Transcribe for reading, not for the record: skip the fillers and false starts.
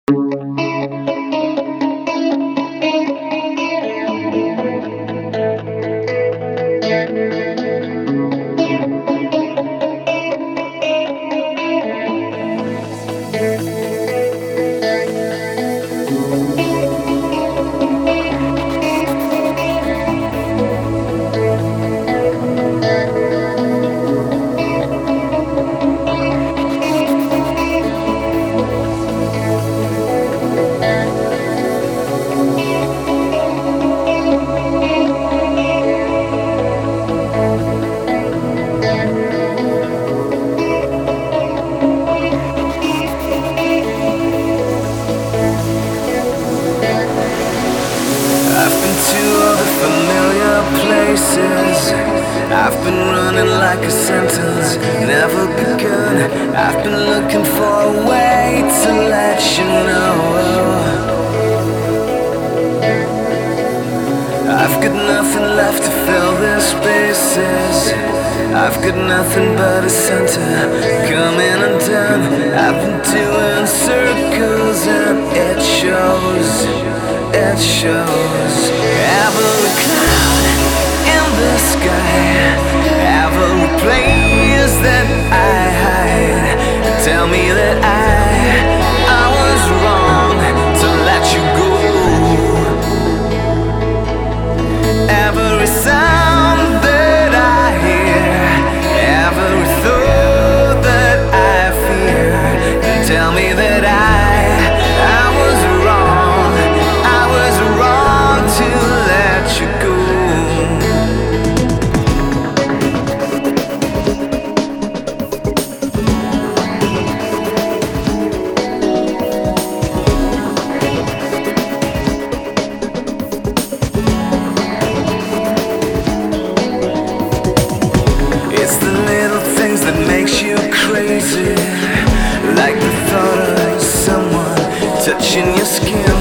I've been running like a sentence, never begun. I've been looking for a way to let you know. I've got nothing left to fill the spaces. I've got nothing but a center, coming undone. I've been doing circles and it shows, it shows. Every cloud in the sky, every place that I hide, tell me that I was wrong to let you go. Every sound that I hear, every thought that I fear, tell me that I was wrong, I was wrong to let you go. That makes you crazy, like the thought of someone touching your skin.